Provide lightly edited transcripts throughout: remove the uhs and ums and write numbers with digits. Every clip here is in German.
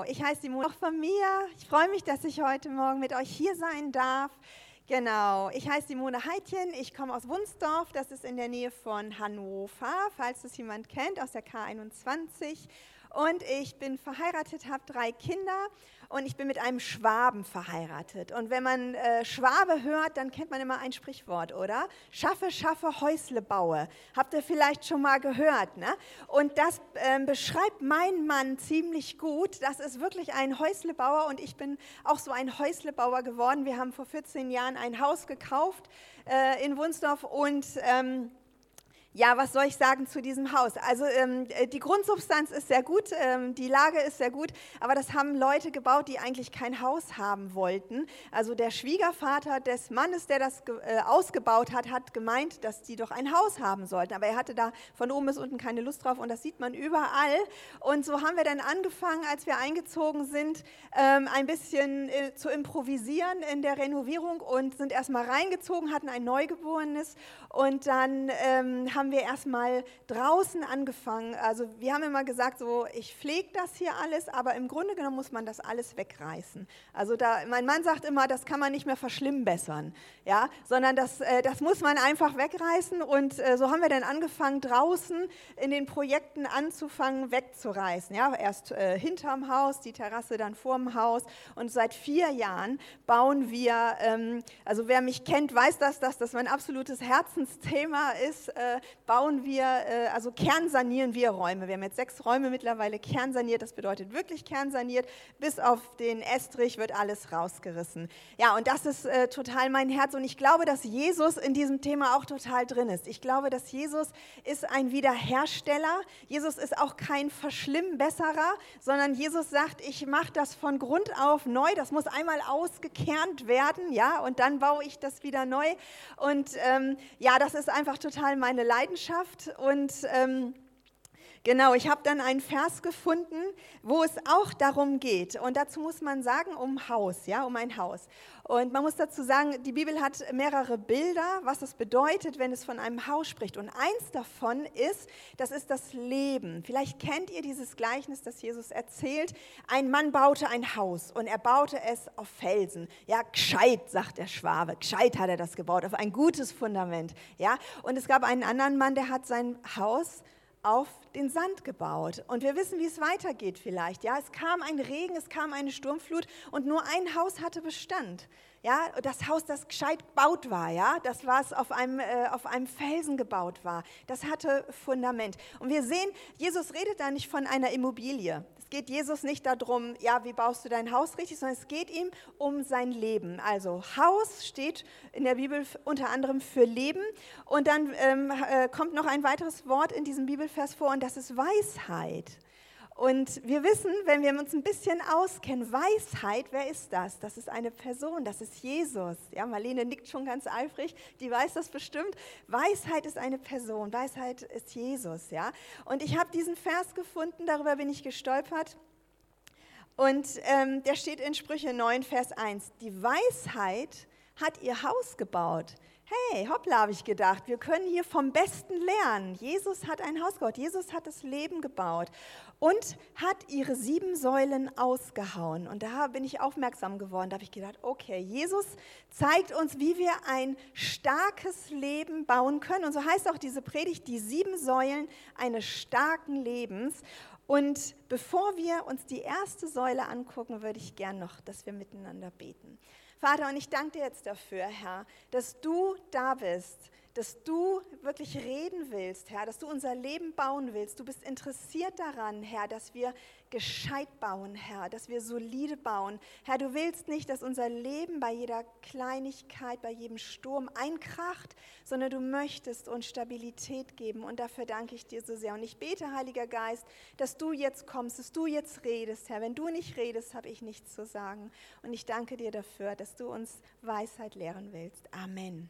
Genau, ich heiße Simone, auch von mir. Ich freue mich, dass ich heute Morgen mit euch hier sein darf. Genau, ich heiße Simone Heidchen, ich komme aus Wunsdorf, das ist in der Nähe von Hannover, falls das jemand kennt, aus der K21. Und ich bin verheiratet, habe 3 Kinder und ich bin mit einem Schwaben verheiratet. Und wenn man Schwabe hört, dann kennt man immer ein Sprichwort, oder? Schaffe, schaffe, Häusle baue. Habt ihr vielleicht schon mal gehört, ne? Und das beschreibt meinen Mann ziemlich gut. Das ist wirklich ein Häuslebauer und ich bin auch so ein Häuslebauer geworden. Wir haben vor 14 Jahren ein Haus gekauft in Wunsdorf und ja, was soll ich sagen zu diesem Haus? Also die Grundsubstanz ist sehr gut, die Lage ist sehr gut, aber das haben Leute gebaut, die eigentlich kein Haus haben wollten. Also der Schwiegervater des Mannes, der das ausgebaut hat, hat gemeint, dass die doch ein Haus haben sollten. Aber er hatte da von oben bis unten keine Lust drauf und das sieht man überall. Und so haben wir dann angefangen, als wir eingezogen sind, ein bisschen zu improvisieren in der Renovierung und sind erstmal reingezogen, hatten ein Neugeborenes und dann haben wir erstmal draußen angefangen. Also wir haben immer gesagt, so ich pflege das hier alles, aber im Grunde genommen muss man das alles wegreißen. Also mein Mann sagt immer, das kann man nicht mehr verschlimmbessern, ja, sondern das muss man einfach wegreißen und so haben wir dann angefangen, draußen in den Projekten anzufangen, wegzureißen. Ja, erst hinterm Haus, die Terrasse dann vorm Haus und seit 4 Jahren bauen wir, also wer mich kennt, weiß dass das mein absolutes Herzensthema ist, bauen wir, also kernsanieren wir Räume. Wir haben jetzt 6 Räume mittlerweile kernsaniert, das bedeutet wirklich kernsaniert, bis auf den Estrich wird alles rausgerissen. Ja, und das ist total mein Herz und ich glaube, dass Jesus in diesem Thema auch total drin ist. Ich glaube, dass Jesus ist ein Wiederhersteller, Jesus ist auch kein Verschlimmbesserer, sondern Jesus sagt, ich mache das von Grund auf neu, das muss einmal ausgekernt werden, ja, und dann baue ich das wieder neu und ja, das ist einfach total meine Leidenschaft und genau, ich habe dann einen Vers gefunden, wo es auch darum geht und dazu muss man sagen, um Haus, ja, um ein Haus. Und man muss dazu sagen, die Bibel hat mehrere Bilder, was es bedeutet, wenn es von einem Haus spricht. Und eins davon ist, das ist das Leben. Vielleicht kennt ihr dieses Gleichnis, das Jesus erzählt. Ein Mann baute ein Haus und er baute es auf Felsen. Ja, gescheit, sagt der Schwabe, gescheit hat er das gebaut, auf ein gutes Fundament. Ja, und es gab einen anderen Mann, der hat sein Haus auf den Sand gebaut. Und wir wissen, wie es weitergeht vielleicht. Ja, es kam ein Regen, es kam eine Sturmflut und nur ein Haus hatte Bestand. Ja, das Haus, das gescheit gebaut war, ja, das was auf einem Felsen gebaut war, das hatte Fundament. Und wir sehen, Jesus redet da nicht von einer Immobilie. Es geht Jesus nicht darum, ja, wie baust du dein Haus richtig, sondern es geht ihm um sein Leben. Also Haus steht in der Bibel unter anderem für Leben. Und dann kommt noch ein weiteres Wort in diesem Bibelvers vor und das ist Weisheit. Und wir wissen, wenn wir uns ein bisschen auskennen, Weisheit, wer ist das? Das ist eine Person, das ist Jesus. Ja, Marlene nickt schon ganz eifrig, die weiß das bestimmt. Weisheit ist eine Person, Weisheit ist Jesus. Ja? Und ich habe diesen Vers gefunden, darüber bin ich gestolpert. Und der steht in Sprüche 9, Vers 1. Die Weisheit hat ihr Haus gebaut. Hey, hoppla, habe ich gedacht, wir können hier vom Besten lernen. Jesus hat ein Haus gebaut, Jesus hat das Leben gebaut und hat ihre 7 Säulen ausgehauen. Und da bin ich aufmerksam geworden, da habe ich gedacht, okay, Jesus zeigt uns, wie wir ein starkes Leben bauen können. Und so heißt auch diese Predigt, die 7 Säulen eines starken Lebens. Und bevor wir uns die erste Säule angucken, würde ich gern noch, dass wir miteinander beten. Vater, und ich danke dir jetzt dafür, Herr, dass du da bist, dass du wirklich reden willst, Herr, dass du unser Leben bauen willst. Du bist interessiert daran, Herr, dass wir gescheit bauen, Herr, dass wir solide bauen. Herr, du willst nicht, dass unser Leben bei jeder Kleinigkeit, bei jedem Sturm einkracht, sondern du möchtest uns Stabilität geben und dafür danke ich dir so sehr. Und ich bete, Heiliger Geist, dass du jetzt kommst, dass du jetzt redest, Herr. Wenn du nicht redest, habe ich nichts zu sagen. Und ich danke dir dafür, dass du uns Weisheit lehren willst. Amen.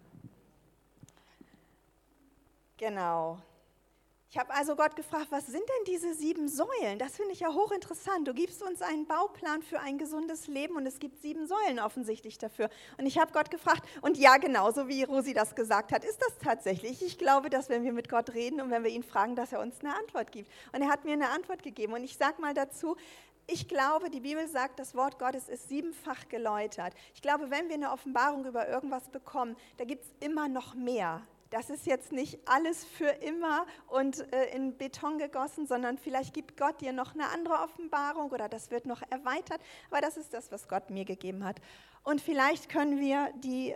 Genau. Ich habe also Gott gefragt, was sind denn diese 7 Säulen? Das finde ich ja hochinteressant. Du gibst uns einen Bauplan für ein gesundes Leben und es gibt 7 Säulen offensichtlich dafür. Und ich habe Gott gefragt und ja, genauso wie Rosi das gesagt hat, ist das tatsächlich. Ich glaube, dass wenn wir mit Gott reden und wenn wir ihn fragen, dass er uns eine Antwort gibt. Und er hat mir eine Antwort gegeben und ich sage mal dazu, ich glaube, die Bibel sagt, das Wort Gottes ist 7-fach geläutert. Ich glaube, wenn wir eine Offenbarung über irgendwas bekommen, da gibt es immer noch mehr. Das ist jetzt nicht alles für immer und in Beton gegossen, sondern vielleicht gibt Gott dir noch eine andere Offenbarung oder das wird noch erweitert. Aber das ist das, was Gott mir gegeben hat. Und vielleicht können wir die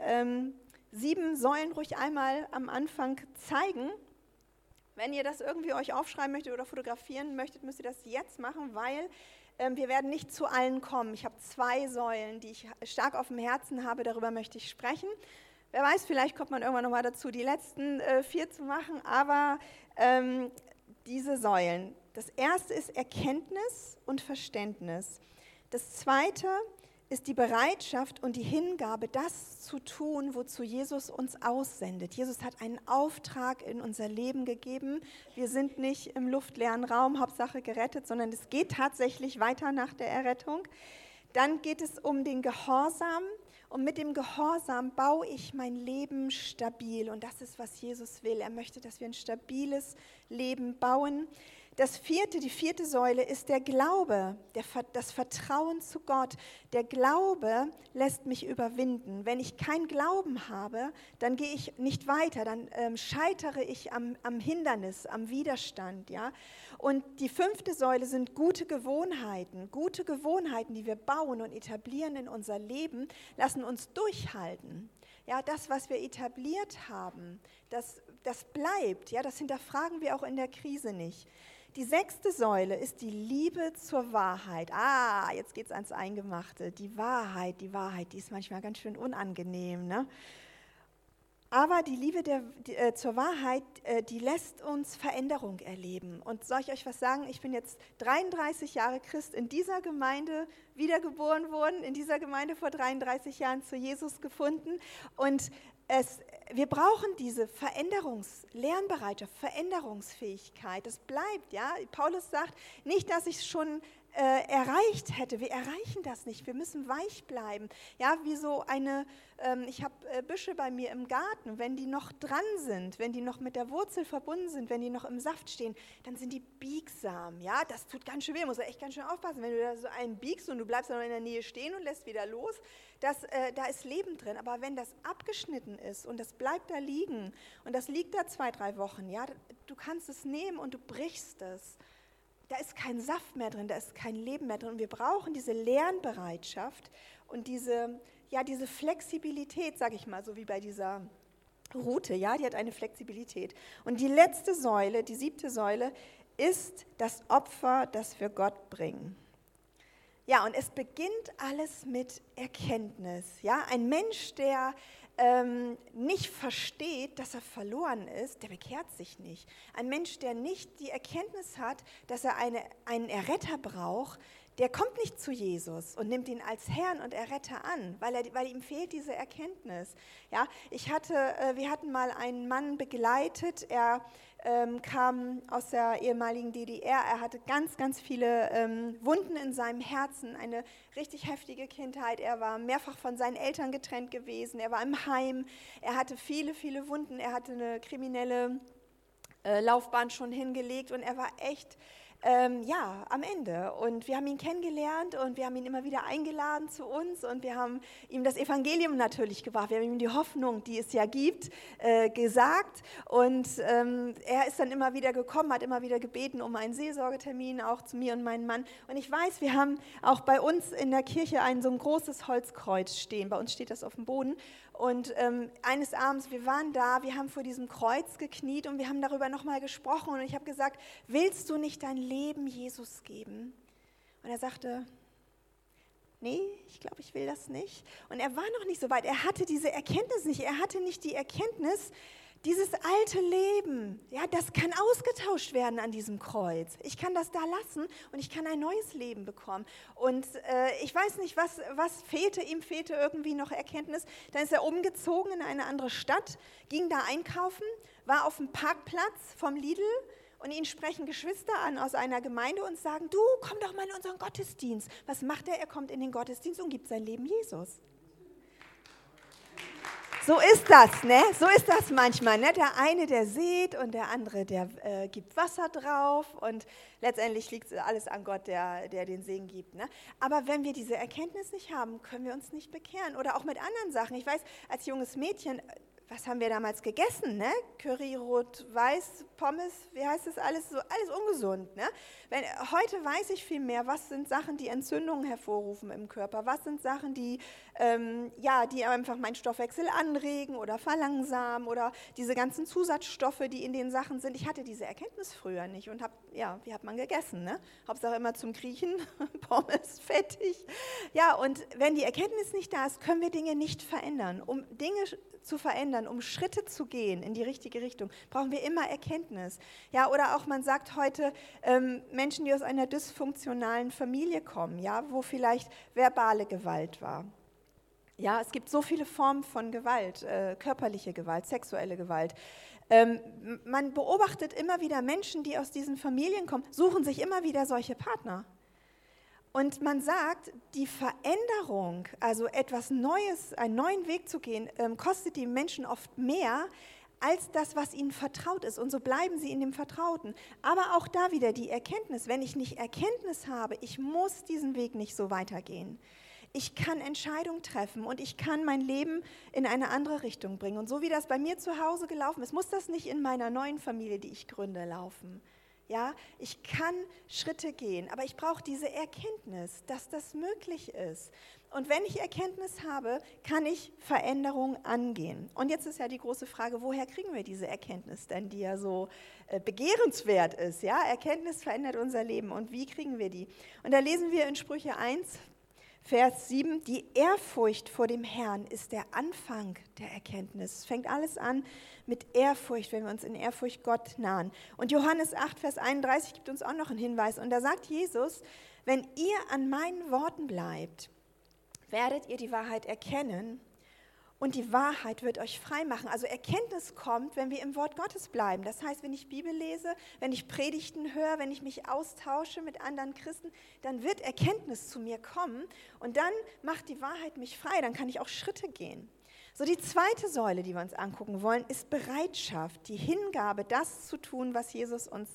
7 Säulen ruhig einmal am Anfang zeigen. Wenn ihr das irgendwie euch aufschreiben möchtet oder fotografieren möchtet, müsst ihr das jetzt machen, weil wir werden nicht zu allen kommen. Ich habe 2 Säulen, die ich stark auf dem Herzen habe, darüber möchte ich sprechen. Wer weiß, vielleicht kommt man irgendwann nochmal dazu, die letzten 4 zu machen, aber diese Säulen. Das erste ist Erkenntnis und Verständnis. Das zweite ist die Bereitschaft und die Hingabe, das zu tun, wozu Jesus uns aussendet. Jesus hat einen Auftrag in unser Leben gegeben. Wir sind nicht im luftleeren Raum, Hauptsache gerettet, sondern es geht tatsächlich weiter nach der Errettung. Dann geht es um den Gehorsam. Und mit dem Gehorsam baue ich mein Leben stabil. Und das ist, was Jesus will. Er möchte, dass wir ein stabiles Leben bauen. Die 4. Säule ist der Glaube, das Vertrauen zu Gott. Der Glaube lässt mich überwinden. Wenn ich keinen Glauben habe, dann gehe ich nicht weiter, dann scheitere ich am Hindernis, am Widerstand. Ja? Und die 5. Säule sind gute Gewohnheiten. Gute Gewohnheiten, die wir bauen und etablieren in unser Leben, lassen uns durchhalten. Ja, das, was wir etabliert haben, das bleibt. Ja, das hinterfragen wir auch in der Krise nicht. Die 6. Säule ist die Liebe zur Wahrheit. Jetzt geht es ans Eingemachte. Die Wahrheit, die ist manchmal ganz schön unangenehm. Ne? Aber die Liebe zur Wahrheit, die lässt uns Veränderung erleben. Und soll ich euch was sagen? Ich bin jetzt 33 Jahre Christ in dieser Gemeinde wiedergeboren worden, in dieser Gemeinde vor 33 Jahren zu Jesus gefunden. Und wir brauchen diese Lernbereitschaft, Veränderungsfähigkeit. Das bleibt, ja. Paulus sagt nicht, dass ich es schon erreicht hätte. Wir erreichen das nicht. Wir müssen weich bleiben. Ja, wie so ich habe Büsche bei mir im Garten. Wenn die noch dran sind, wenn die noch mit der Wurzel verbunden sind, wenn die noch im Saft stehen, dann sind die biegsam. Ja, das tut ganz schön weh. Muss echt ganz schön aufpassen. Wenn du da so einen biegst und du bleibst dann in der Nähe stehen und lässt wieder los, da ist Leben drin. Aber wenn das abgeschnitten ist und das bleibt da liegen und das liegt da 2-3 Wochen, ja, du kannst es nehmen und du brichst es. Da ist kein Saft mehr drin, da ist kein Leben mehr drin. Und wir brauchen diese Lernbereitschaft und diese Flexibilität, sage ich mal, so wie bei dieser Rute, ja, die hat eine Flexibilität. Und die letzte Säule, die 7. Säule, ist das Opfer, das wir Gott bringen. Ja, und es beginnt alles mit Erkenntnis. Ja, ein Mensch, der nicht versteht, dass er verloren ist, der bekehrt sich nicht. Ein Mensch, der nicht die Erkenntnis hat, dass er einen Erretter braucht, der kommt nicht zu Jesus und nimmt ihn als Herrn und Erretter an, weil ihm fehlt diese Erkenntnis. Ja, wir hatten mal einen Mann begleitet, er kam aus der ehemaligen DDR, er hatte ganz, ganz viele Wunden in seinem Herzen, eine richtig heftige Kindheit, er war mehrfach von seinen Eltern getrennt gewesen, er war im Heim, er hatte viele, viele Wunden, er hatte eine kriminelle Laufbahn schon hingelegt und er war echt am Ende. Und wir haben ihn kennengelernt und wir haben ihn immer wieder eingeladen zu uns und wir haben ihm das Evangelium natürlich gebracht. Wir haben ihm die Hoffnung, die es ja gibt, gesagt. Und er ist dann immer wieder gekommen, hat immer wieder gebeten um einen Seelsorgetermin, auch zu mir und meinem Mann. Und ich weiß, wir haben auch bei uns in der Kirche so ein großes Holzkreuz stehen. Bei uns steht das auf dem Boden. Und eines Abends, wir waren da, wir haben vor diesem Kreuz gekniet und wir haben darüber nochmal gesprochen und ich habe gesagt, willst du nicht dein Leben Jesus geben? Und er sagte, nee, ich glaube, ich will das nicht. Und er war noch nicht so weit, er hatte diese Erkenntnis nicht, er hatte nicht die Erkenntnis, dieses alte Leben, ja, das kann ausgetauscht werden an diesem Kreuz. Ich kann das da lassen und ich kann ein neues Leben bekommen. Und ich weiß nicht, was fehlte, ihm fehlte irgendwie noch Erkenntnis. Dann ist er umgezogen in eine andere Stadt, ging da einkaufen, war auf dem Parkplatz vom Lidl und ihn sprechen Geschwister an aus einer Gemeinde und sagen, du, komm doch mal in unseren Gottesdienst. Was macht er? Er kommt in den Gottesdienst und gibt sein Leben Jesus. So ist das, ne? So ist das manchmal, ne? Der eine, der sät und der andere, der gibt Wasser drauf und letztendlich liegt alles an Gott, der den Segen gibt, ne? Aber wenn wir diese Erkenntnis nicht haben, können wir uns nicht bekehren oder auch mit anderen Sachen. Ich weiß, als junges Mädchen, was haben wir damals gegessen, ne? Curry, Rot, Weiß, Pommes, wie heißt das alles? So alles ungesund, ne? Heute weiß ich viel mehr, was sind Sachen, die Entzündungen hervorrufen im Körper, was sind Sachen, die einfach meinen Stoffwechsel anregen oder verlangsamen oder diese ganzen Zusatzstoffe, die in den Sachen sind. Ich hatte diese Erkenntnis früher nicht und wie hat man gegessen, ne? Hauptsache immer zum Kriechen, Pommes, fettig. Ja, und wenn die Erkenntnis nicht da ist, können wir Dinge nicht verändern. Um Dinge zu verändern, um Schritte zu gehen in die richtige Richtung, brauchen wir immer Erkenntnis. Ja, oder auch man sagt heute, Menschen, die aus einer dysfunktionalen Familie kommen, ja, wo vielleicht verbale Gewalt war. Ja, es gibt so viele Formen von Gewalt, körperliche Gewalt, sexuelle Gewalt. Man beobachtet immer wieder Menschen, die aus diesen Familien kommen, suchen sich immer wieder solche Partner. Und man sagt, die Veränderung, also etwas Neues, einen neuen Weg zu gehen, kostet die Menschen oft mehr als das, was ihnen vertraut ist. Und so bleiben sie in dem Vertrauten. Aber auch da wieder die Erkenntnis, wenn ich nicht Erkenntnis habe, ich muss diesen Weg nicht so weitergehen. Ich kann Entscheidungen treffen und ich kann mein Leben in eine andere Richtung bringen. Und so wie das bei mir zu Hause gelaufen ist, muss das nicht in meiner neuen Familie, die ich gründe, laufen. Ja, ich kann Schritte gehen, aber ich brauche diese Erkenntnis, dass das möglich ist. Und wenn ich Erkenntnis habe, kann ich Veränderungen angehen. Und jetzt ist ja die große Frage, woher kriegen wir diese Erkenntnis denn, die ja so begehrenswert ist? Ja, Erkenntnis verändert unser Leben. Und wie kriegen wir die? Und da lesen wir in Sprüche 1, Vers 7, die Ehrfurcht vor dem Herrn ist der Anfang der Erkenntnis. Es fängt alles an mit Ehrfurcht, wenn wir uns in Ehrfurcht Gott nahen. Und Johannes 8, Vers 31 gibt uns auch noch einen Hinweis. Und da sagt Jesus, wenn ihr an meinen Worten bleibt, werdet ihr die Wahrheit erkennen und die Wahrheit wird euch frei machen. Also Erkenntnis kommt, wenn wir im Wort Gottes bleiben. Das heißt, wenn ich Bibel lese, wenn ich Predigten höre, wenn ich mich austausche mit anderen Christen, dann wird Erkenntnis zu mir kommen und dann macht die Wahrheit mich frei, dann kann ich auch Schritte gehen. So, die zweite Säule, die wir uns angucken wollen, ist Bereitschaft, die Hingabe, das zu tun, was Jesus uns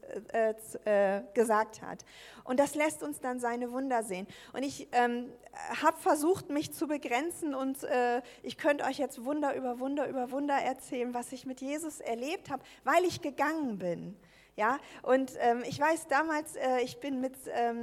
gesagt hat. Und das lässt uns dann seine Wunder sehen. Und ich habe versucht, mich zu begrenzen und ich könnte euch jetzt Wunder über Wunder über Wunder erzählen, was ich mit Jesus erlebt habe, weil ich gegangen bin. Ja, und ich weiß damals, ich bin mit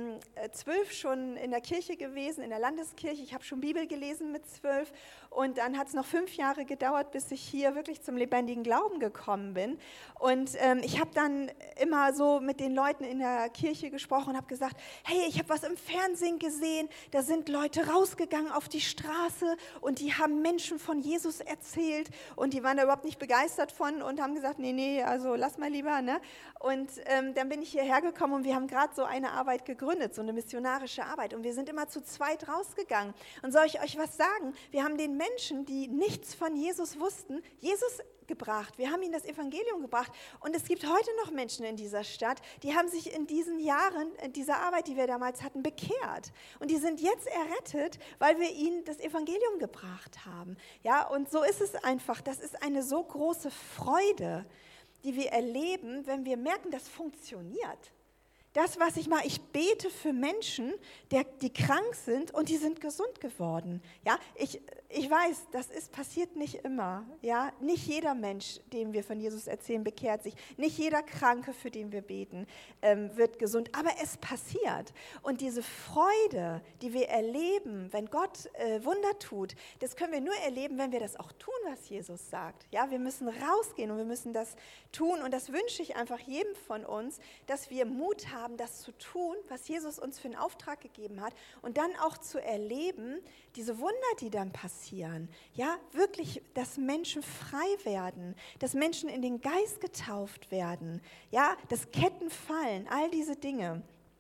12 schon in der Kirche gewesen, in der Landeskirche. Ich habe schon Bibel gelesen mit 12 und dann hat es noch 5 Jahre gedauert, bis ich hier wirklich zum lebendigen Glauben gekommen bin. Und ich habe dann immer so mit den Leuten in der Kirche gesprochen und habe gesagt, hey, ich habe was im Fernsehen gesehen, da sind Leute rausgegangen auf die Straße und die haben Menschen von Jesus erzählt und die waren da überhaupt nicht begeistert von und haben gesagt, nee, also lass mal lieber, ne? Und dann bin ich hierher gekommen und wir haben gerade so eine Arbeit gegründet, so eine missionarische Arbeit. Und wir sind immer zu zweit rausgegangen. Und soll ich euch was sagen? Wir haben den Menschen, die nichts von Jesus wussten, Jesus gebracht. Wir haben ihnen das Evangelium gebracht. Und es gibt heute noch Menschen in dieser Stadt, die haben sich in diesen Jahren, in dieser Arbeit, die wir damals hatten, bekehrt. Und die sind jetzt errettet, weil wir ihnen das Evangelium gebracht haben. Ja, und so ist es einfach. Das ist eine so große Freude, die wir erleben, wenn wir merken, das funktioniert. Das, was ich mache, ich bete für Menschen, die krank sind und die sind gesund geworden. Ja, ich weiß, passiert nicht immer. Ja, nicht jeder Mensch, dem wir von Jesus erzählen, bekehrt sich. Nicht jeder Kranke, für den wir beten, wird gesund. Aber es passiert. Und diese Freude, die wir erleben, wenn Gott Wunder tut, das können wir nur erleben, wenn wir das auch tun, was Jesus sagt. Ja, wir müssen rausgehen und wir müssen das tun. Und das wünsche ich einfach jedem von uns, dass wir Mut haben, das zu tun, was Jesus uns für einen Auftrag gegeben hat und dann auch zu erleben, diese Wunder, die dann passieren, ja, wirklich, dass Menschen frei werden, dass Menschen in den Geist getauft werden, ja, dass Ketten fallen, all diese Dinge.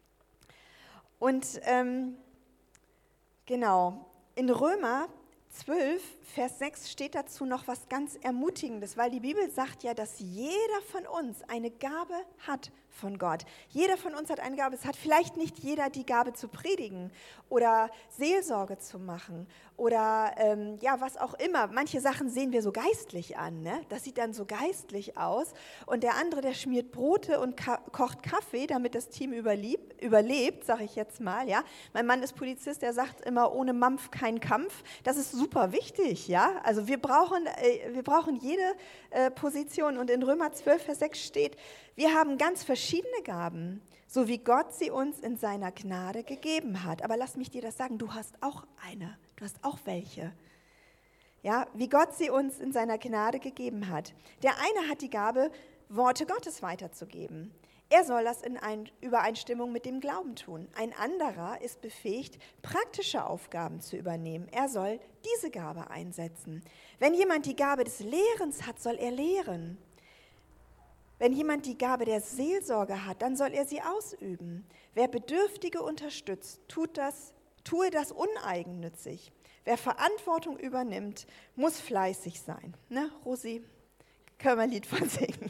Und genau, in Römer 12, Vers 6 steht dazu noch was ganz Ermutigendes, weil die Bibel sagt ja, dass jeder von uns eine Gabe hat von Gott. Jeder von uns hat eine Gabe. Es hat vielleicht nicht jeder die Gabe zu predigen oder Seelsorge zu machen oder was auch immer. Manche Sachen sehen wir so geistlich an, ne? Das sieht dann so geistlich aus. Und der andere, der schmiert Brote und kocht Kaffee, damit das Team überlebt, sage ich jetzt mal. Ja? Mein Mann ist Polizist, der sagt immer, ohne Mampf kein Kampf. Das ist super wichtig. Ja? Also wir brauchen jede Position. Und in Römer 12, Vers 6 steht, wir haben ganz verschiedene Gaben, so wie Gott sie uns in seiner Gnade gegeben hat. Aber lass mich dir das sagen, du hast auch eine, du hast auch welche. Ja, wie Gott sie uns in seiner Gnade gegeben hat. Der eine hat die Gabe, Worte Gottes weiterzugeben. Er soll das in Übereinstimmung mit dem Glauben tun. Ein anderer ist befähigt, praktische Aufgaben zu übernehmen. Er soll diese Gabe einsetzen. Wenn jemand die Gabe des Lehrens hat, soll er lehren. Wenn jemand die Gabe der Seelsorge hat, dann soll er sie ausüben. Wer Bedürftige unterstützt, tue das uneigennützig. Wer Verantwortung übernimmt, muss fleißig sein. Ne, Rosi, können wir ein Lied von singen.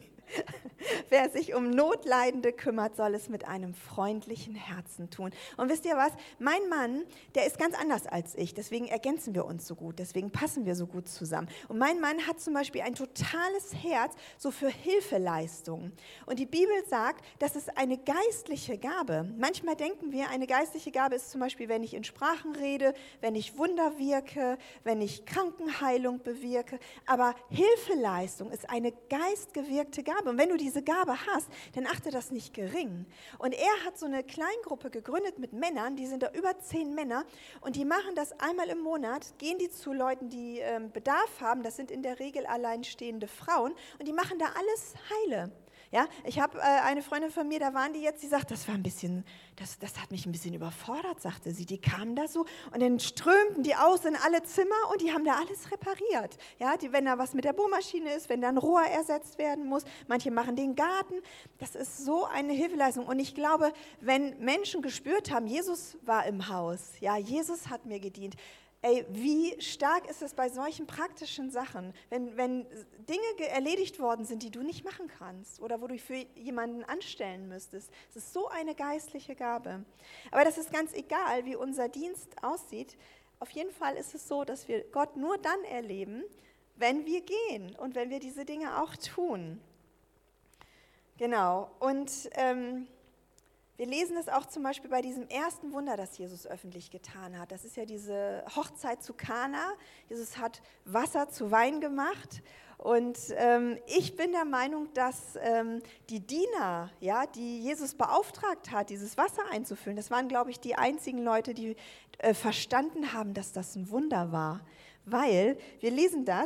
Wer sich um Notleidende kümmert, soll es mit einem freundlichen Herzen tun. Und wisst ihr was? Mein Mann, der ist ganz anders als ich. Deswegen ergänzen wir uns so gut. Deswegen passen wir so gut zusammen. Und mein Mann hat zum Beispiel ein totales Herz so für Hilfeleistungen. Und die Bibel sagt, das ist eine geistliche Gabe. Manchmal denken wir, eine geistliche Gabe ist zum Beispiel, wenn ich in Sprachen rede, wenn ich Wunder wirke, wenn ich Krankenheilung bewirke. Aber Hilfeleistung ist eine geistgewirkte Gabe. Und wenn du diese Gabe hast, dann achte das nicht gering. Und er hat so eine Kleingruppe gegründet mit Männern, die sind da über 10 Männer und die machen das einmal im Monat, gehen die zu Leuten, die Bedarf haben, das sind in der Regel alleinstehende Frauen und die machen da alles heile. Ja, ich habe eine Freundin von mir, da waren die jetzt, die sagt, das hat mich ein bisschen überfordert, sagte sie. Die kamen da so und dann strömten die aus in alle Zimmer und die haben da alles repariert. Ja, wenn da was mit der Bohrmaschine ist, wenn da ein Rohr ersetzt werden muss, manche machen den Garten. Das ist so eine Hilfeleistung. Und ich glaube, wenn Menschen gespürt haben, Jesus war im Haus, ja, Jesus hat mir gedient. Ey, wie stark ist es bei solchen praktischen Sachen, wenn Dinge erledigt worden sind, die du nicht machen kannst oder wo du für jemanden anstellen müsstest. Es ist so eine geistliche Gabe. Aber das ist ganz egal, wie unser Dienst aussieht. Auf jeden Fall ist es so, dass wir Gott nur dann erleben, wenn wir gehen und wenn wir diese Dinge auch tun. Genau. Und wir lesen es auch zum Beispiel bei diesem ersten Wunder, das Jesus öffentlich getan hat. Das ist ja diese Hochzeit zu Kana. Jesus hat Wasser zu Wein gemacht. Und ich bin der Meinung, dass die Diener, ja, die Jesus beauftragt hat, dieses Wasser einzufüllen, das waren, glaube ich, die einzigen Leute, die verstanden haben, dass das ein Wunder war. Weil, wir lesen das,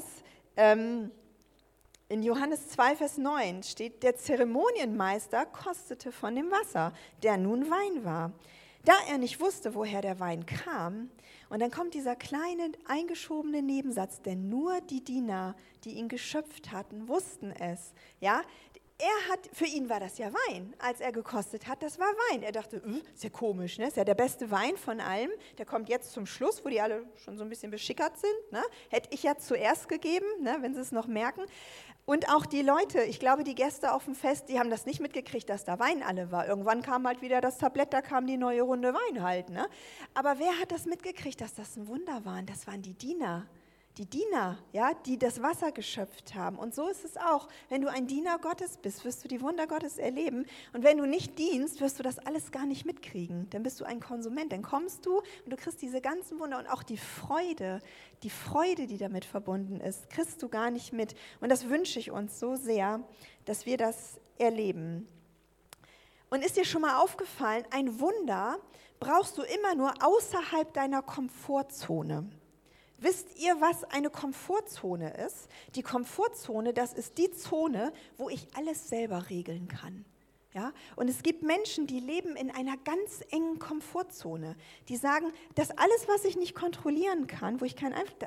in Johannes 2, Vers 9 steht, der Zeremonienmeister kostete von dem Wasser, der nun Wein war. Da er nicht wusste, woher der Wein kam, und dann kommt dieser kleine eingeschobene Nebensatz, denn nur die Diener, die ihn geschöpft hatten, wussten es. Ja? Für ihn war das ja Wein, als er gekostet hat, das war Wein. Er dachte, ist ja komisch, ne? Ist ja der beste Wein von allem, der kommt jetzt zum Schluss, wo die alle schon so ein bisschen beschickert sind. Ne? Hätte ich ja zuerst gegeben, ne? Wenn sie es noch merken. Und auch die Leute, ich glaube, die Gäste auf dem Fest, die haben das nicht mitgekriegt, dass da Wein alle war. Irgendwann kam halt wieder das Tablett, da kam die neue Runde Wein halt. Ne? Aber wer hat das mitgekriegt, dass das ein Wunder war? Das waren die Diener. Die Diener, ja, die das Wasser geschöpft haben. Und so ist es auch. Wenn du ein Diener Gottes bist, wirst du die Wunder Gottes erleben. Und wenn du nicht dienst, wirst du das alles gar nicht mitkriegen. Dann bist du ein Konsument. Dann kommst du und du kriegst diese ganzen Wunder und auch die Freude, die damit verbunden ist, kriegst du gar nicht mit. Und das wünsche ich uns so sehr, dass wir das erleben. Und ist dir schon mal aufgefallen, ein Wunder brauchst du immer nur außerhalb deiner Komfortzone. Wisst ihr, was eine Komfortzone ist? Die Komfortzone, das ist die Zone, wo ich alles selber regeln kann. Ja? Und es gibt Menschen, die leben in einer ganz engen Komfortzone. Die sagen, das alles, was ich nicht kontrollieren kann, wo ich keinen Einfluss...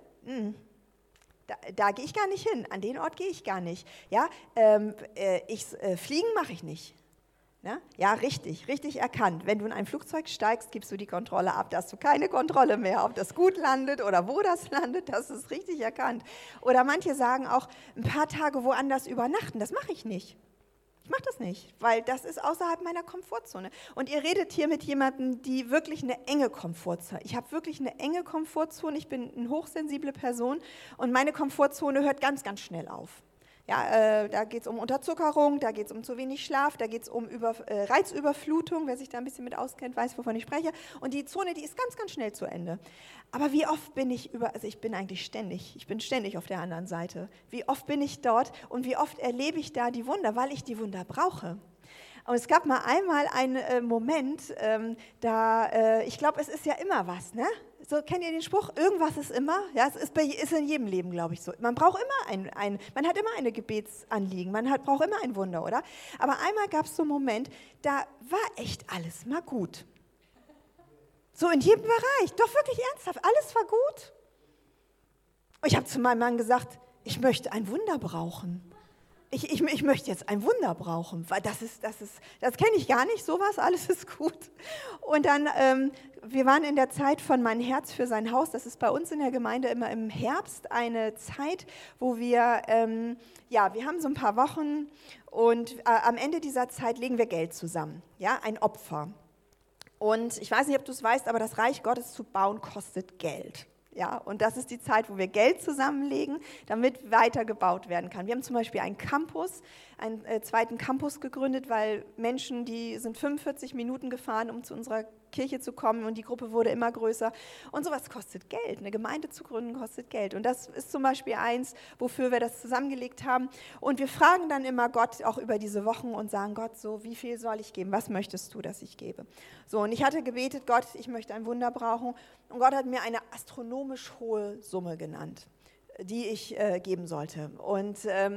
Da gehe ich gar nicht hin, an den Ort gehe ich gar nicht. Ja? Fliegen mache ich nicht. Ne? Ja, richtig erkannt. Wenn du in ein Flugzeug steigst, gibst du die Kontrolle ab. Da hast du keine Kontrolle mehr, ob das gut landet oder wo das landet. Das ist richtig erkannt. Oder manche sagen auch, ein paar Tage woanders übernachten. Das mache ich nicht. Ich mache das nicht, weil das ist außerhalb meiner Komfortzone. Und ihr redet hier mit jemandem, die wirklich eine enge Komfortzone. Ich habe wirklich eine enge Komfortzone. Ich bin eine hochsensible Person und meine Komfortzone hört ganz, ganz schnell auf. Ja, da geht es um Unterzuckerung, da geht es um zu wenig Schlaf, da geht es um Reizüberflutung. Wer sich da ein bisschen mit auskennt, weiß, wovon ich spreche. Und die Zone, die ist ganz, ganz schnell zu Ende. Aber wie oft bin ich also ich bin eigentlich ständig, ich bin ständig auf der anderen Seite. Wie oft bin ich dort und wie oft erlebe ich da die Wunder, weil ich die Wunder brauche. Und es gab mal einmal einen Moment, ich glaube, es ist ja immer was, ne? So, kennt ihr den Spruch? Irgendwas ist immer. Ja, es ist in jedem Leben, glaube ich, so. Man braucht immer man hat immer eine Gebetsanliegen, braucht immer ein Wunder, oder? Aber einmal gab es so einen Moment, da war echt alles mal gut. So in jedem Bereich, doch wirklich ernsthaft, alles war gut. Und ich habe zu meinem Mann gesagt, ich möchte ein Wunder brauchen. Ich möchte jetzt ein Wunder brauchen, weil das kenne ich gar nicht, sowas, alles ist gut. Und dann, wir waren in der Zeit von Mein Herz für sein Haus, das ist bei uns in der Gemeinde immer im Herbst eine Zeit, wo wir haben so ein paar Wochen und am Ende dieser Zeit legen wir Geld zusammen, ja, ein Opfer. Und ich weiß nicht, ob du es weißt, aber das Reich Gottes zu bauen kostet Geld. Ja, und das ist die Zeit, wo wir Geld zusammenlegen, damit weitergebaut werden kann. Wir haben zum Beispiel einen zweiten Campus gegründet, weil Menschen, die sind 45 Minuten gefahren, um zu unserer Kirche zu kommen und die Gruppe wurde immer größer. Und sowas kostet Geld. Eine Gemeinde zu gründen kostet Geld. Und das ist zum Beispiel eins, wofür wir das zusammengelegt haben. Und wir fragen dann immer Gott auch über diese Wochen und sagen, Gott, so, wie viel soll ich geben? Was möchtest du, dass ich gebe? So, und ich hatte gebetet, Gott, ich möchte ein Wunder brauchen. Und Gott hat mir eine astronomisch hohe Summe genannt, die ich geben sollte. Und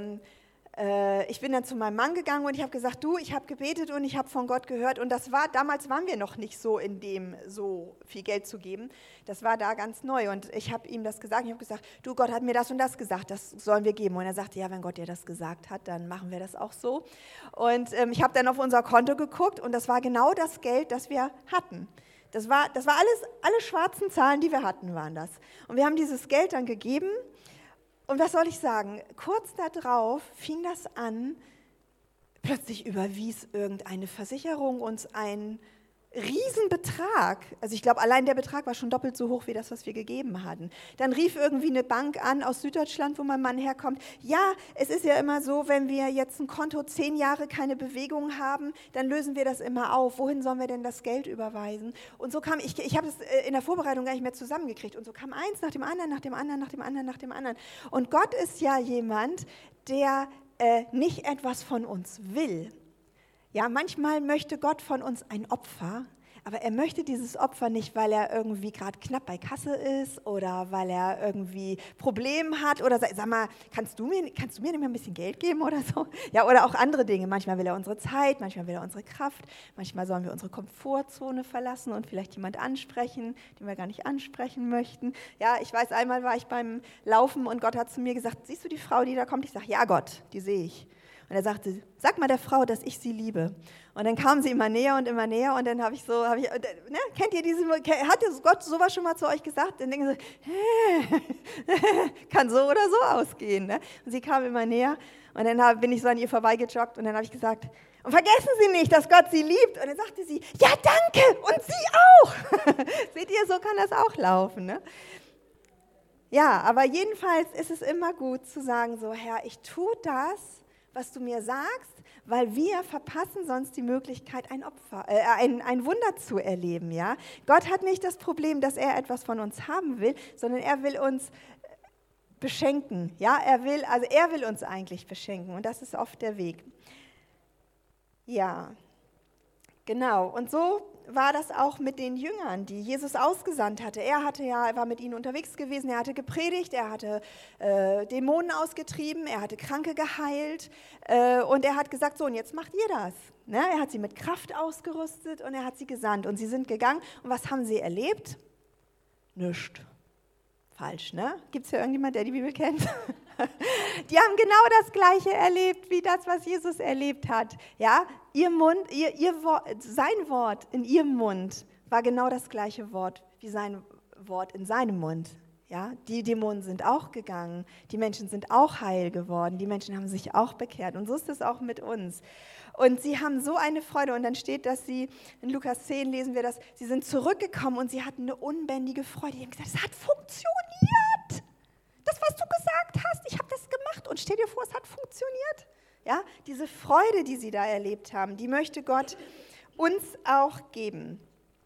ich bin dann zu meinem Mann gegangen und ich habe gesagt, du, ich habe gebetet und ich habe von Gott gehört. Und damals waren wir noch nicht so in dem, so viel Geld zu geben. Das war da ganz neu. Und ich habe ihm das gesagt. Ich habe gesagt, du, Gott hat mir das und das gesagt, das sollen wir geben. Und er sagte, ja, wenn Gott dir das gesagt hat, dann machen wir das auch so. Und ich habe dann auf unser Konto geguckt und das war genau das Geld, das wir hatten. Das war alle schwarzen Zahlen, die wir hatten, waren das. Und wir haben dieses Geld dann gegeben. Und was soll ich sagen? Kurz darauf fing das an, plötzlich überwies irgendeine Versicherung uns einen Riesenbetrag. Also ich glaube, allein der Betrag war schon doppelt so hoch wie das, was wir gegeben hatten. Dann rief irgendwie eine Bank an aus Süddeutschland, wo mein Mann herkommt. Ja, es ist ja immer so, wenn wir jetzt ein Konto 10 Jahre keine Bewegung haben, dann lösen wir das immer auf. Wohin sollen wir denn das Geld überweisen? Und so kam ich habe es in der Vorbereitung gar nicht mehr zusammengekriegt. Und so kam eins nach dem anderen, nach dem anderen, nach dem anderen, nach dem anderen. Und Gott ist ja jemand, der nicht etwas von uns will. Ja, manchmal möchte Gott von uns ein Opfer, aber er möchte dieses Opfer nicht, weil er irgendwie gerade knapp bei Kasse ist oder weil er irgendwie Probleme hat oder sag mal, kannst du mir nicht mal ein bisschen Geld geben oder so? Ja, oder auch andere Dinge. Manchmal will er unsere Zeit, manchmal will er unsere Kraft, manchmal sollen wir unsere Komfortzone verlassen und vielleicht jemand ansprechen, den wir gar nicht ansprechen möchten. Ja, ich weiß, einmal war ich beim Laufen und Gott hat zu mir gesagt, siehst du die Frau, die da kommt? Ich sage, ja Gott, die sehe ich. Und er sagte, sag mal der Frau, dass ich sie liebe. Und dann kam sie immer näher und dann kennt ihr hat Gott sowas schon mal zu euch gesagt? Dann denken sie, kann so oder so ausgehen. Ne? Und sie kam immer näher und dann bin ich so an ihr vorbeigejoggt und dann habe ich gesagt, und vergessen Sie nicht, dass Gott Sie liebt. Und dann sagte sie, ja danke und Sie auch. Seht ihr, so kann das auch laufen. Ne? Ja, aber jedenfalls ist es immer gut zu sagen, so Herr, ich tue das, was du mir sagst, weil wir verpassen sonst die Möglichkeit, ein Wunder zu erleben. Ja? Gott hat nicht das Problem, dass er etwas von uns haben will, sondern er will uns beschenken. Ja? Er will uns eigentlich beschenken und das ist oft der Weg. Ja, genau. Und so war das auch mit den Jüngern, die Jesus ausgesandt hatte. Er war mit ihnen unterwegs gewesen, er hatte gepredigt, er hatte Dämonen ausgetrieben, er hatte Kranke geheilt und er hat gesagt, so und jetzt macht ihr das. Ne? Er hat sie mit Kraft ausgerüstet und er hat sie gesandt und sie sind gegangen. Und was haben sie erlebt? Nichts. Falsch, ne? Gibt es hier irgendjemand, der die Bibel kennt? Die haben genau das Gleiche erlebt, wie das, was Jesus erlebt hat. Ja? Sein Wort in ihrem Mund war genau das gleiche Wort wie sein Wort in seinem Mund. Ja? Die Dämonen sind auch gegangen, die Menschen sind auch heil geworden, die Menschen haben sich auch bekehrt. Und so ist es auch mit uns. Und sie haben so eine Freude. Und dann steht, dass sie, in Lukas 10 lesen wir das, sie sind zurückgekommen und sie hatten eine unbändige Freude. Die haben gesagt, es hat funktioniert. Das, was du gesagt hast, ich habe das gemacht. Und stell dir vor, es hat funktioniert. Ja, diese Freude, die sie da erlebt haben, die möchte Gott uns auch geben.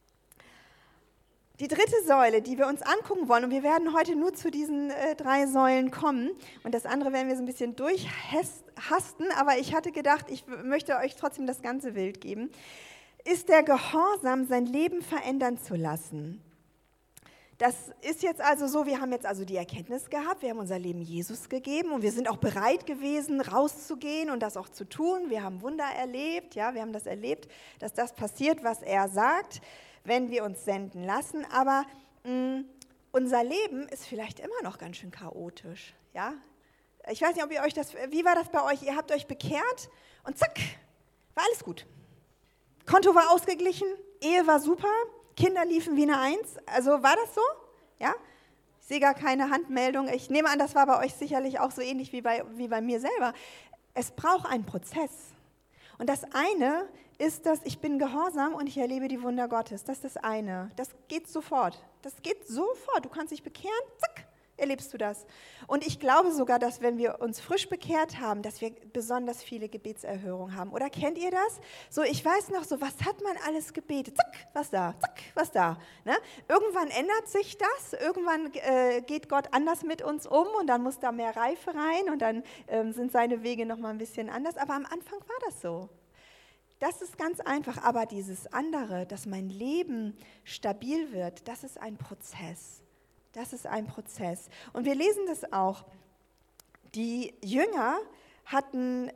Die dritte Säule, die wir uns angucken wollen, und wir werden heute nur zu diesen 3 Säulen kommen, und das andere werden wir so ein bisschen durchhasten, aber ich hatte gedacht, ich möchte euch trotzdem das ganze Bild geben, ist der Gehorsam, sein Leben verändern zu lassen. Das ist jetzt also so, wir haben jetzt also die Erkenntnis gehabt, wir haben unser Leben Jesus gegeben und wir sind auch bereit gewesen, rauszugehen und das auch zu tun. Wir haben Wunder erlebt, ja, wir haben das erlebt, dass das passiert, was er sagt, wenn wir uns senden lassen. Aber unser Leben ist vielleicht immer noch ganz schön chaotisch, ja. Ich weiß nicht, ob ihr euch wie war das bei euch? Ihr habt euch bekehrt und zack, war alles gut. Konto war ausgeglichen, Ehe war super. Kinder liefen wie eine Eins, also war das so? Ja? Ich sehe gar keine Handmeldung. Ich nehme an, das war bei euch sicherlich auch so ähnlich wie bei mir selber. Es braucht einen Prozess. Und das eine ist, dass ich bin gehorsam und ich erlebe die Wunder Gottes. Das ist das eine. Das geht sofort. Das geht sofort. Du kannst dich bekehren, zack, erlebst du das. Und ich glaube sogar, dass wenn wir uns frisch bekehrt haben, dass wir besonders viele Gebetserhörungen haben. Oder kennt ihr das? So, ich weiß noch so, was hat man alles gebetet? Zack, was da, zack, was da. Ne? Irgendwann ändert sich das, irgendwann geht Gott anders mit uns um und dann muss da mehr Reife rein und dann sind seine Wege nochmal ein bisschen anders. Aber am Anfang war das so. Das ist ganz einfach, aber dieses andere, dass mein Leben stabil wird, das ist ein Prozess. Das ist ein Prozess. Und wir lesen das auch. Die Jünger hatten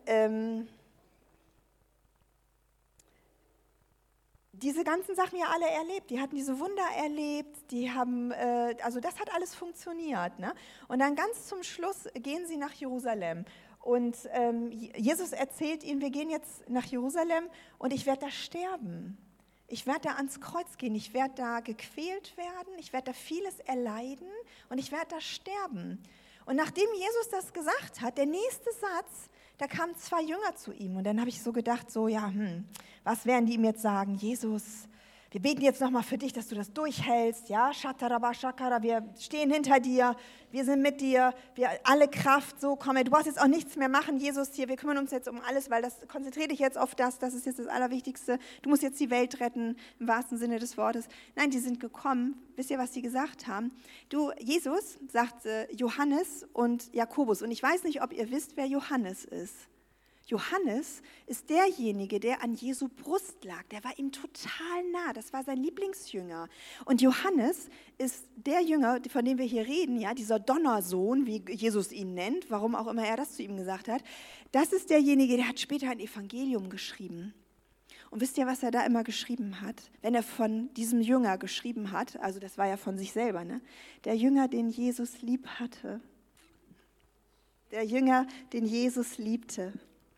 diese ganzen Sachen ja alle erlebt. Die hatten diese Wunder erlebt. Die haben, also das hat alles funktioniert. Ne? Und dann ganz zum Schluss gehen sie nach Jerusalem. Und Jesus erzählt ihnen, wir gehen jetzt nach Jerusalem und ich werde da sterben. Ich werde da ans Kreuz gehen, ich werde da gequält werden, ich werde da vieles erleiden und ich werde da sterben. Und nachdem Jesus das gesagt hat, der nächste Satz, da kamen 2 Jünger zu ihm und dann habe ich so gedacht, so ja, was werden die ihm jetzt sagen? Jesus, wir beten jetzt nochmal für dich, dass du das durchhältst, ja, Shataraba, Shakara, wir stehen hinter dir, wir sind mit dir, wir alle Kraft, so komm, du brauchst jetzt auch nichts mehr machen, Jesus, hier, wir kümmern uns jetzt um alles, weil konzentriere dich jetzt auf das ist jetzt das Allerwichtigste, du musst jetzt die Welt retten, im wahrsten Sinne des Wortes. Nein, die sind gekommen, wisst ihr, was die gesagt haben? Du, Jesus, sagt Johannes und Jakobus, und ich weiß nicht, ob ihr wisst, wer Johannes ist. Johannes ist derjenige, der an Jesu Brust lag. Der war ihm total nah. Das war sein Lieblingsjünger. Und Johannes ist der Jünger, von dem wir hier reden, ja, dieser Donnersohn, wie Jesus ihn nennt, warum auch immer er das zu ihm gesagt hat. Das ist derjenige, der hat später ein Evangelium geschrieben. Und wisst ihr, was er da immer geschrieben hat? Wenn er von diesem Jünger geschrieben hat, also das war ja von sich selber, ne? Der Jünger, den Jesus lieb hatte. Der Jünger, den Jesus liebte.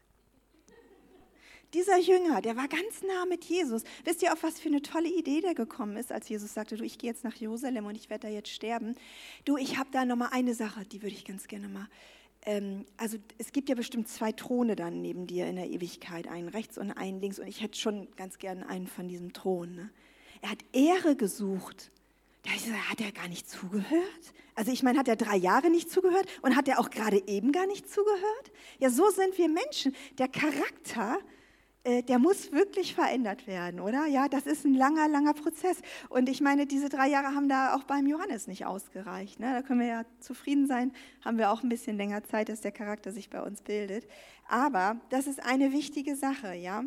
Dieser Jünger, der war ganz nah mit Jesus. Wisst ihr, auf was für eine tolle Idee der gekommen ist, als Jesus sagte, du, ich gehe jetzt nach Jerusalem und ich werde da jetzt sterben. Du, ich habe da nochmal eine Sache, die würde ich ganz gerne mal, also es gibt ja bestimmt 2 Throne dann neben dir in der Ewigkeit, einen rechts und einen links, und ich hätte schon ganz gerne einen von diesem Thron. Ne? Er hat Ehre gesucht. Da hat er gar nicht zugehört? Also ich meine, hat er 3 Jahre nicht zugehört und hat er auch gerade eben gar nicht zugehört? Ja, so sind wir Menschen. Der Charakter, der muss wirklich verändert werden, oder? Ja, das ist ein langer, langer Prozess. Und ich meine, diese 3 Jahre haben da auch beim Johannes nicht ausgereicht. Ne? Da können wir ja zufrieden sein, haben wir auch ein bisschen länger Zeit, dass der Charakter sich bei uns bildet. Aber das ist eine wichtige Sache, ja.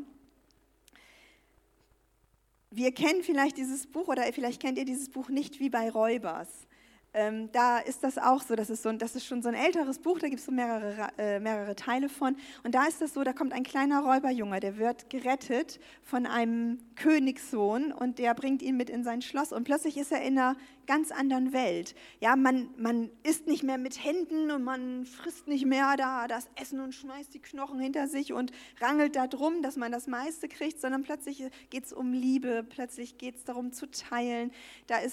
Wir kennen vielleicht dieses Buch, oder vielleicht kennt ihr dieses Buch nicht, wie bei Räubers. Da ist das auch so, das ist schon so ein älteres Buch, da gibt es so mehrere Teile von. Und da ist das so, da kommt ein kleiner Räuberjunge, der wird gerettet von einem Königssohn und der bringt ihn mit in sein Schloss. Und plötzlich ist er in einer ganz anderen Welt. Ja, man isst nicht mehr mit Händen und man frisst nicht mehr da das Essen und schmeißt die Knochen hinter sich und rangelt da drum, dass man das meiste kriegt, sondern plötzlich geht es um Liebe, plötzlich geht es darum zu teilen. Da ist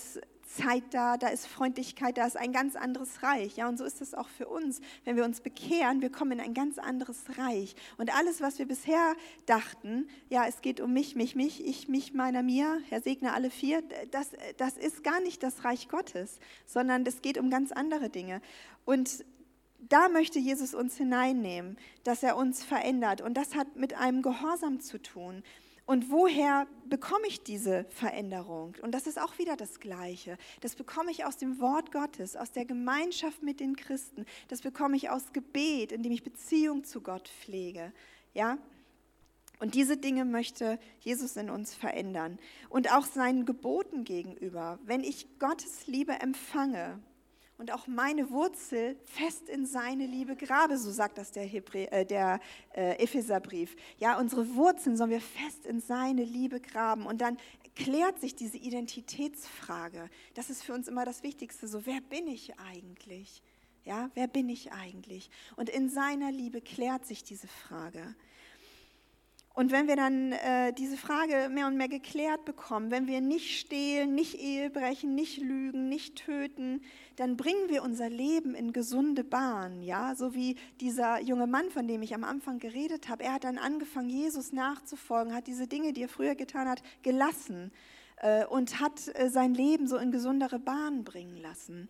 Zeit da, da ist Freundlichkeit, da ist ein ganz anderes Reich. Ja, und so ist es auch für uns. Wenn wir uns bekehren, wir kommen in ein ganz anderes Reich. Und alles, was wir bisher dachten, ja, es geht um mich, ich, mich, meiner, mir, Herr segne alle vier, das ist gar nicht das Reich Gottes, sondern es geht um ganz andere Dinge. Und da möchte Jesus uns hineinnehmen, dass er uns verändert. Und das hat mit einem Gehorsam zu tun. Und woher bekomme ich diese Veränderung? Und das ist auch wieder das Gleiche. Das bekomme ich aus dem Wort Gottes, aus der Gemeinschaft mit den Christen. Das bekomme ich aus Gebet, indem ich Beziehung zu Gott pflege. Ja? Und diese Dinge möchte Jesus in uns verändern. Und auch seinen Geboten gegenüber. Wenn ich Gottes Liebe empfange und auch meine Wurzel fest in seine Liebe grabe, so sagt das der Epheserbrief. Ja, unsere Wurzeln sollen wir fest in seine Liebe graben. Und dann klärt sich diese Identitätsfrage. Das ist für uns immer das Wichtigste. So, wer bin ich eigentlich? Ja, wer bin ich eigentlich? Und in seiner Liebe klärt sich diese Frage. Und wenn wir dann diese Frage mehr und mehr geklärt bekommen, wenn wir nicht stehlen, nicht Ehe brechen, nicht lügen, nicht töten, dann bringen wir unser Leben in gesunde Bahnen. Ja? So wie dieser junge Mann, von dem ich am Anfang geredet habe, er hat dann angefangen, Jesus nachzufolgen, hat diese Dinge, die er früher getan hat, gelassen und hat sein Leben so in gesundere Bahnen bringen lassen.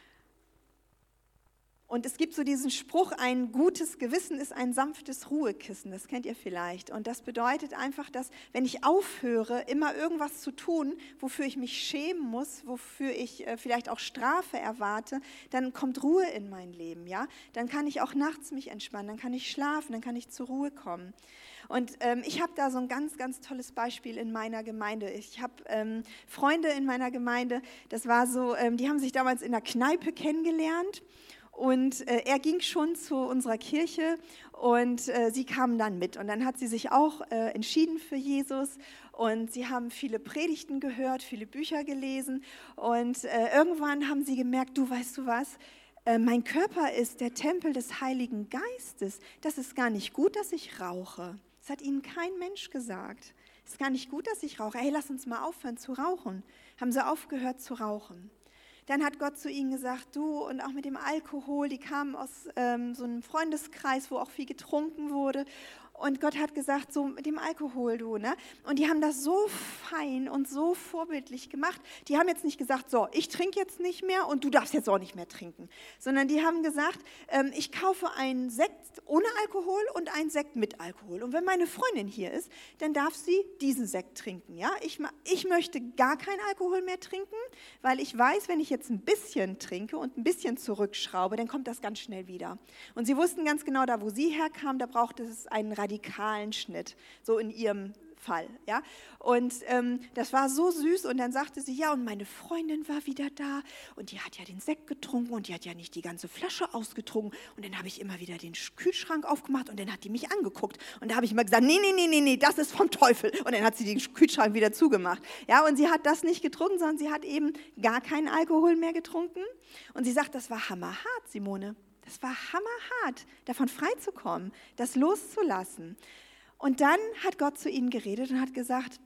Und es gibt so diesen Spruch, ein gutes Gewissen ist ein sanftes Ruhekissen, das kennt ihr vielleicht. Und das bedeutet einfach, dass wenn ich aufhöre, immer irgendwas zu tun, wofür ich mich schämen muss, wofür ich vielleicht auch Strafe erwarte, dann kommt Ruhe in mein Leben. Ja? Dann kann ich auch nachts mich entspannen, dann kann ich schlafen, dann kann ich zur Ruhe kommen. Und ich habe da so ein ganz, ganz tolles Beispiel in meiner Gemeinde. Ich habe Freunde in meiner Gemeinde, das war so, die haben sich damals in der Kneipe kennengelernt. Und er ging schon zu unserer Kirche und sie kamen dann mit. Und dann hat sie sich auch entschieden für Jesus und sie haben viele Predigten gehört, viele Bücher gelesen. Und irgendwann haben sie gemerkt, du, weißt du was, mein Körper ist der Tempel des Heiligen Geistes. Das ist gar nicht gut, dass ich rauche. Das hat ihnen kein Mensch gesagt. Es ist gar nicht gut, dass ich rauche. Hey, lass uns mal aufhören zu rauchen. Haben sie aufgehört zu rauchen. Dann hat Gott zu ihnen gesagt, du, und auch mit dem Alkohol, die kamen aus so einem Freundeskreis, wo auch viel getrunken wurde. Und Gott hat gesagt, so mit dem Alkohol, du, ne? Und die haben das so fein und so vorbildlich gemacht. Die haben jetzt nicht gesagt, so, ich trinke jetzt nicht mehr und du darfst jetzt auch nicht mehr trinken. Sondern die haben gesagt, ich kaufe einen Sekt ohne Alkohol und einen Sekt mit Alkohol. Und wenn meine Freundin hier ist, dann darf sie diesen Sekt trinken. Ja? Ich möchte gar keinen Alkohol mehr trinken, weil ich weiß, wenn ich jetzt ein bisschen trinke und ein bisschen zurückschraube, dann kommt das ganz schnell wieder. Und sie wussten ganz genau, da wo sie herkamen, da brauchte es einen radikalen Schnitt, so in ihrem Fall. Ja? Und das war so süß und dann sagte sie, ja, und meine Freundin war wieder da und die hat ja den Sekt getrunken und die hat ja nicht die ganze Flasche ausgetrunken und dann habe ich immer wieder den Kühlschrank aufgemacht und dann hat die mich angeguckt und da habe ich immer gesagt, nee, das ist vom Teufel und dann hat sie den Kühlschrank wieder zugemacht. Ja, und sie hat das nicht getrunken, sondern sie hat eben gar keinen Alkohol mehr getrunken und sie sagt, das war hammerhart, Simone. Das war hammerhart, davon freizukommen, das loszulassen. Und dann hat Gott zu ihnen geredet und hat gesagt,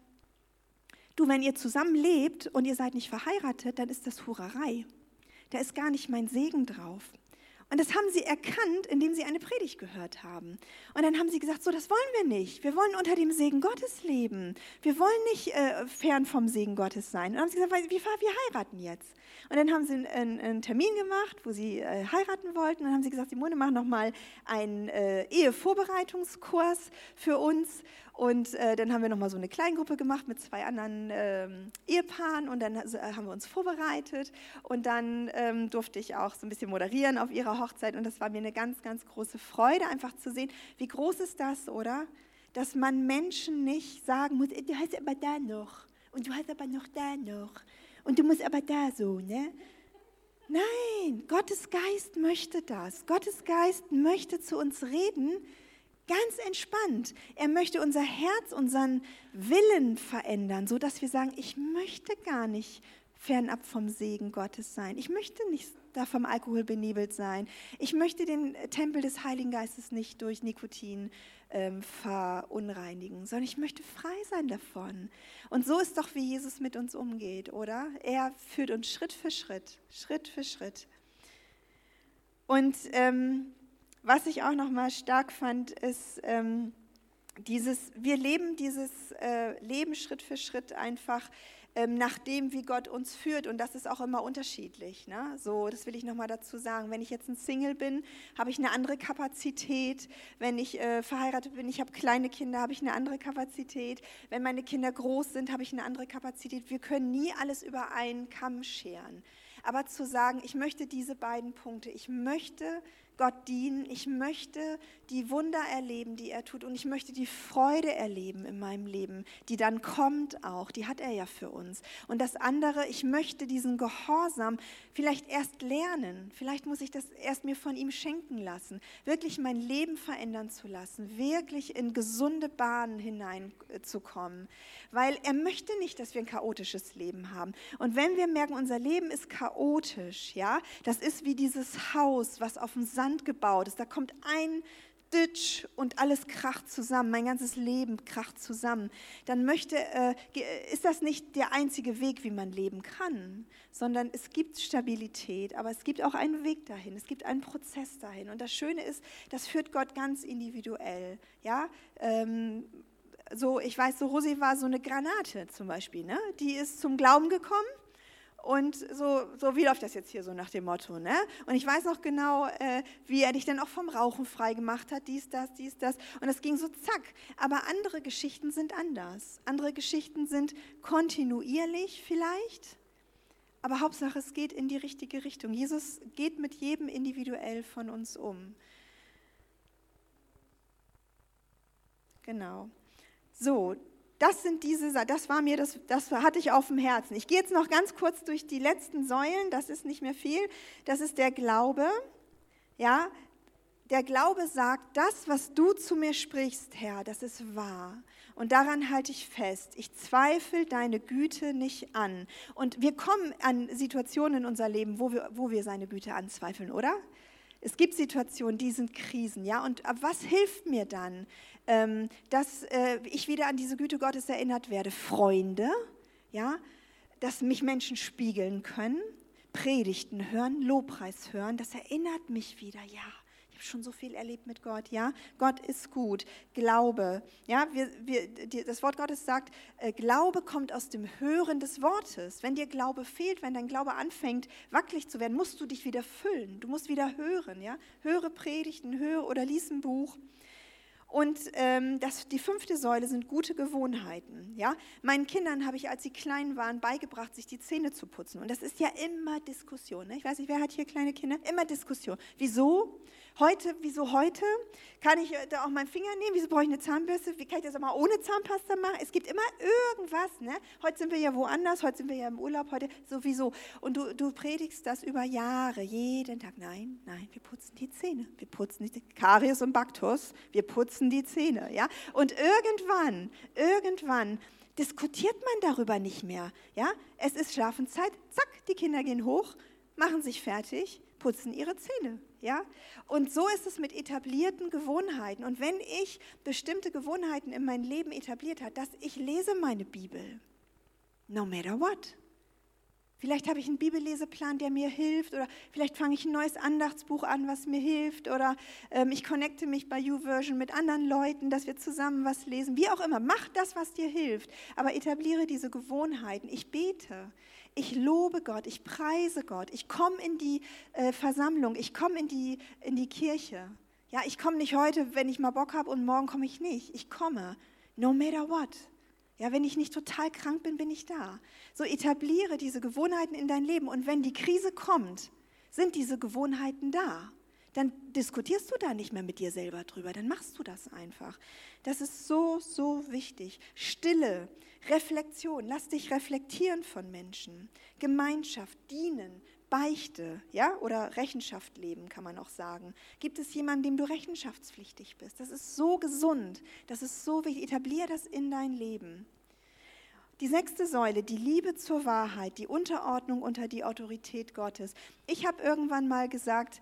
du, wenn ihr zusammen lebt und ihr seid nicht verheiratet, dann ist das Hurerei. Da ist gar nicht mein Segen drauf. Und das haben sie erkannt, indem sie eine Predigt gehört haben. Und dann haben sie gesagt, so, das wollen wir nicht. Wir wollen unter dem Segen Gottes leben. Wir wollen nicht fern vom Segen Gottes sein. Und dann haben sie gesagt, wir heiraten jetzt. Und dann haben sie einen Termin gemacht, wo sie heiraten wollten. Und dann haben sie gesagt, Simone, mach nochmal einen Ehevorbereitungskurs für uns. Und dann haben wir nochmal so eine Kleingruppe gemacht mit 2 anderen Ehepaaren. Und dann haben wir uns vorbereitet. Und dann durfte ich auch so ein bisschen moderieren auf ihrer Hochzeit. Und das war mir eine ganz, ganz große Freude, einfach zu sehen, wie groß ist das, oder? Dass man Menschen nicht sagen muss, du hast aber da noch. Und du hast aber noch da noch. Und du musst aber da so, ne? Nein, Gottes Geist möchte das. Gottes Geist möchte zu uns reden, ganz entspannt. Er möchte unser Herz, unseren Willen verändern, sodass wir sagen, ich möchte gar nicht fernab vom Segen Gottes sein. Ich möchte nicht da vom Alkohol benebelt sein. Ich möchte den Tempel des Heiligen Geistes nicht durch Nikotin verunreinigen, sondern ich möchte frei sein davon. Und so ist doch, wie Jesus mit uns umgeht, oder? Er führt uns Schritt für Schritt, Schritt für Schritt. Und was ich auch nochmal stark fand, ist wir leben dieses Leben Schritt für Schritt einfach nach dem, wie Gott uns führt. Und das ist auch immer unterschiedlich. Ne? So, das will ich nochmal dazu sagen. Wenn ich jetzt ein Single bin, habe ich eine andere Kapazität. Wenn ich verheiratet bin, ich habe kleine Kinder, habe ich eine andere Kapazität. Wenn meine Kinder groß sind, habe ich eine andere Kapazität. Wir können nie alles über einen Kamm scheren. Aber zu sagen, ich möchte diese beiden Punkte, ich möchte Gott dienen, ich möchte die Wunder erleben, die er tut und ich möchte die Freude erleben in meinem Leben, die dann kommt auch, die hat er ja für uns. Und das andere, ich möchte diesen Gehorsam vielleicht erst lernen, vielleicht muss ich das erst mir von ihm schenken lassen, wirklich mein Leben verändern zu lassen, wirklich in gesunde Bahnen hineinzukommen, weil er möchte nicht, dass wir ein chaotisches Leben haben. Und wenn wir merken, unser Leben ist chaotisch, ja, das ist wie dieses Haus, was auf dem Sand gebaut ist, da kommt ein Ditch und alles kracht zusammen, mein ganzes Leben kracht zusammen, dann ist das nicht der einzige Weg, wie man leben kann, sondern es gibt Stabilität, aber es gibt auch einen Weg dahin, es gibt einen Prozess dahin. Und das Schöne ist, das führt Gott ganz individuell. Ja? Ich weiß, Rosi war so eine Granate zum Beispiel, ne? Die ist zum Glauben gekommen. Und so wie läuft das jetzt hier so nach dem Motto, ne? Und ich weiß noch genau, wie er dich dann auch vom Rauchen frei gemacht hat, dies, das. Und das ging so zack. Aber andere Geschichten sind anders. Andere Geschichten sind kontinuierlich vielleicht, aber Hauptsache es geht in die richtige Richtung. Jesus geht mit jedem individuell von uns um. Genau. So, das hatte ich auf dem Herzen. Ich gehe jetzt noch ganz kurz durch die letzten Säulen, das ist nicht mehr viel. Das ist der Glaube. Ja, der Glaube sagt, das, was du zu mir sprichst, Herr, das ist wahr. Und daran halte ich fest. Ich zweifle deine Güte nicht an. Und wir kommen an Situationen in unser Leben, wo wir seine Güte anzweifeln, oder? Es gibt Situationen, die sind Krisen, ja. Und was hilft mir dann, dass ich wieder an diese Güte Gottes erinnert werde? Freunde, ja, dass mich Menschen spiegeln können, Predigten hören, Lobpreis hören. Das erinnert mich wieder, ja. Ich habe schon so viel erlebt mit Gott, ja. Gott ist gut. Glaube, ja. Das Wort Gottes sagt, Glaube kommt aus dem Hören des Wortes. Wenn dir Glaube fehlt, wenn dein Glaube anfängt, wackelig zu werden, musst du dich wieder füllen. Du musst wieder hören, ja. Höre Predigten, höre oder lies ein Buch. Und die 5. Säule sind gute Gewohnheiten. Ja? Meinen Kindern habe ich, als sie klein waren, beigebracht, sich die Zähne zu putzen. Und das ist ja immer Diskussion. Ne? Ich weiß nicht, wer hat hier kleine Kinder? Immer Diskussion. Wieso heute? Kann ich da auch meinen Finger nehmen? Wieso brauche ich eine Zahnbürste? Wie kann ich das auch mal ohne Zahnpasta machen? Es gibt immer irgendwas. Ne? Heute sind wir ja woanders, heute sind wir ja im Urlaub, heute sowieso. Und du predigst das über Jahre, jeden Tag. Nein, wir putzen die Zähne. Wir putzen die Karies und Baktus. Wir putzen die Zähne. Ja? Und irgendwann diskutiert man darüber nicht mehr. Ja? Es ist Schlafenszeit, zack, die Kinder gehen hoch, machen sich fertig, putzen ihre Zähne. Ja? Und so ist es mit etablierten Gewohnheiten. Und wenn ich bestimmte Gewohnheiten in mein Leben etabliert habe, dass ich lese meine Bibel, no matter what. Vielleicht habe ich einen Bibelleseplan, der mir hilft, oder vielleicht fange ich ein neues Andachtsbuch an, was mir hilft, oder ich connecte mich bei YouVersion mit anderen Leuten, dass wir zusammen was lesen. Wie auch immer, mach das, was dir hilft, aber etabliere diese Gewohnheiten. Ich bete, ich lobe Gott, ich preise Gott, ich komme in die Versammlung, ich komme in die Kirche. Ja, ich komme nicht heute, wenn ich mal Bock habe, und morgen komme ich nicht. Ich komme, no matter what. Ja, wenn ich nicht total krank bin, bin ich da. So etabliere diese Gewohnheiten in dein Leben. Und wenn die Krise kommt, sind diese Gewohnheiten da. Dann diskutierst du da nicht mehr mit dir selber drüber. Dann machst du das einfach. Das ist so, so wichtig. Stille, Reflexion. Lass dich reflektieren von Menschen. Gemeinschaft, dienen, Beichte, ja, oder Rechenschaft leben, kann man auch sagen. Gibt es jemanden, dem du rechenschaftspflichtig bist? Das ist so gesund, das ist so wichtig. Etablier das in dein Leben. Die 6. Säule, die Liebe zur Wahrheit, die Unterordnung unter die Autorität Gottes. Ich habe irgendwann mal gesagt,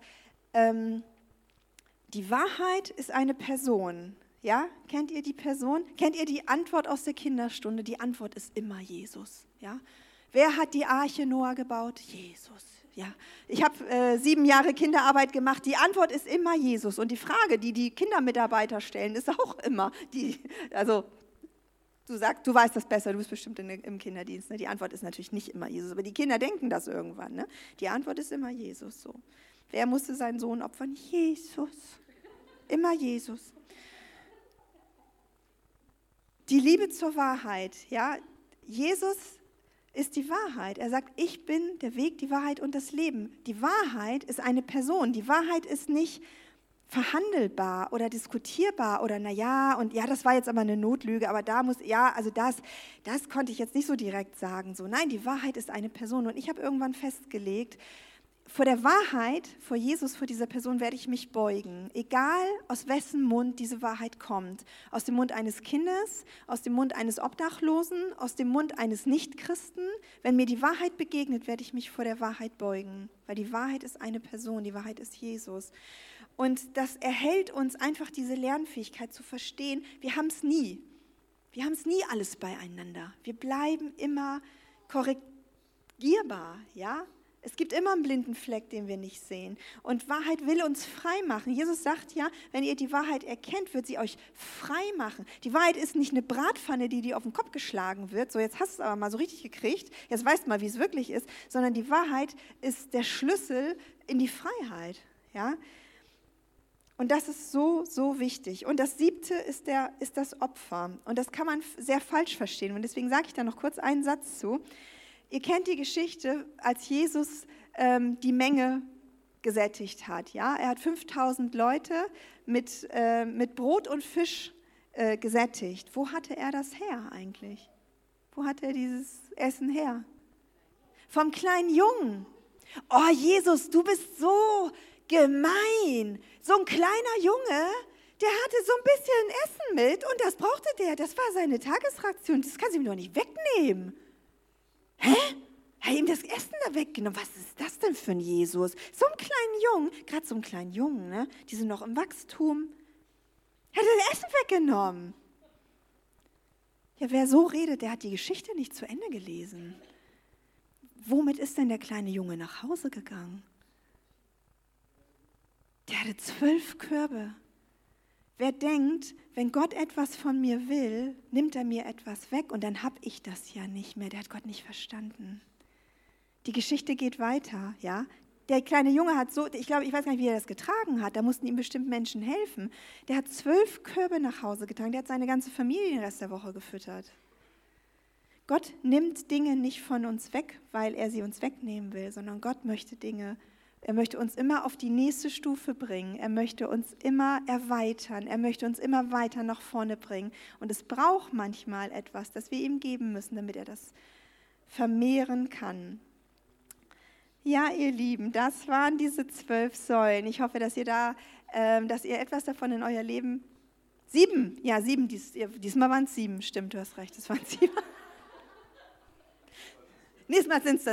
die Wahrheit ist eine Person. Ja, kennt ihr die Person? Kennt ihr die Antwort aus der Kinderstunde? Die Antwort ist immer Jesus. Ja? Wer hat die Arche Noah gebaut? Jesus. Ja, ich habe 7 Jahre Kinderarbeit gemacht. Die Antwort ist immer Jesus. Und die Frage, die die Kindermitarbeiter stellen, ist auch immer also du sagst, du weißt das besser, du bist bestimmt im Kinderdienst. Ne? Die Antwort ist natürlich nicht immer Jesus, aber die Kinder denken das irgendwann. Ne? Die Antwort ist immer Jesus. So. Wer musste seinen Sohn opfern? Jesus. Immer Jesus. Die Liebe zur Wahrheit. Ja, Jesus ist die Wahrheit. Er sagt, ich bin der Weg, die Wahrheit und das Leben. Die Wahrheit ist eine Person. Die Wahrheit ist nicht verhandelbar oder diskutierbar oder und ja, das war jetzt aber eine Notlüge, aber da muss, also das konnte ich jetzt nicht so direkt sagen. So, nein, die Wahrheit ist eine Person. Und ich habe irgendwann festgelegt, vor der Wahrheit, vor Jesus, vor dieser Person werde ich mich beugen, egal aus wessen Mund diese Wahrheit kommt. Aus dem Mund eines Kindes, aus dem Mund eines Obdachlosen, aus dem Mund eines Nichtchristen. Wenn mir die Wahrheit begegnet, werde ich mich vor der Wahrheit beugen, weil die Wahrheit ist eine Person, die Wahrheit ist Jesus. Und das erhält uns einfach diese Lernfähigkeit zu verstehen, wir haben es nie. Wir haben es nie alles beieinander. Wir bleiben immer korrigierbar, ja? Es gibt immer einen blinden Fleck, den wir nicht sehen. Und Wahrheit will uns frei machen. Jesus sagt ja, wenn ihr die Wahrheit erkennt, wird sie euch frei machen. Die Wahrheit ist nicht eine Bratpfanne, die auf den Kopf geschlagen wird. So, jetzt hast du es aber mal so richtig gekriegt. Jetzt weißt du mal, wie es wirklich ist. Sondern die Wahrheit ist der Schlüssel in die Freiheit. Ja? Und das ist so, so wichtig. Und das 7. ist das Opfer. Und das kann man sehr falsch verstehen. Und deswegen sage ich da noch kurz einen Satz zu. Ihr kennt die Geschichte, als Jesus die Menge gesättigt hat. Ja? Er hat 5000 Leute mit Brot und Fisch gesättigt. Wo hatte er das her eigentlich? Wo hat er dieses Essen her? Vom kleinen Jungen. Oh Jesus, du bist so gemein. So ein kleiner Junge, der hatte so ein bisschen Essen mit und das brauchte der. Das war seine Tagesration. Das kann sie ihm doch nicht wegnehmen. Hä? Er hat ihm das Essen da weggenommen. Was ist das denn für ein Jesus? So einen kleinen Jungen, gerade so einen kleinen Jungen, ne? Die sind noch im Wachstum. Er hat das Essen weggenommen. Ja, wer so redet, der hat die Geschichte nicht zu Ende gelesen. Womit ist denn der kleine Junge nach Hause gegangen? Der hatte 12 Körbe. Wer denkt, wenn Gott etwas von mir will, nimmt er mir etwas weg und dann habe ich das ja nicht mehr. Der hat Gott nicht verstanden. Die Geschichte geht weiter, ja. Der kleine Junge hat ich weiß gar nicht, wie er das getragen hat, da mussten ihm bestimmt Menschen helfen. Der hat 12 Körbe nach Hause getragen, der hat seine ganze Familie den Rest der Woche gefüttert. Gott nimmt Dinge nicht von uns weg, weil er sie uns wegnehmen will, sondern Gott möchte er möchte uns immer auf die nächste Stufe bringen. Er möchte uns immer erweitern. Er möchte uns immer weiter nach vorne bringen. Und es braucht manchmal etwas, das wir ihm geben müssen, damit er das vermehren kann. Ja, ihr Lieben, das waren diese 12 Säulen. Ich hoffe, dass ihr etwas davon in euer Leben... 7, ja 7, diesmal waren es 7, stimmt, du hast recht, es waren 7. Nächstes Mal sind es